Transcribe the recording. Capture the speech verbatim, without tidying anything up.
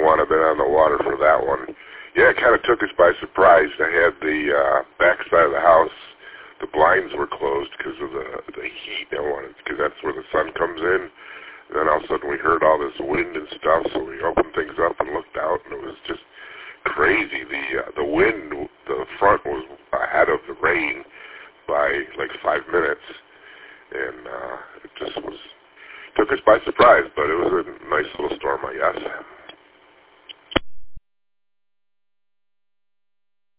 want to have been on the water for that one. Yeah, it kind of took us by surprise. I had the uh, back side of the house, the blinds were closed because of the, the heat. I wanted, because that's where the sun comes in. And then all of a sudden we heard all this wind and stuff, so we opened things up and looked out, and it was just crazy. The uh, the wind, the front was ahead of the rain by like five minutes, and uh, it just was took us by surprise. But it was a nice little storm, I guess.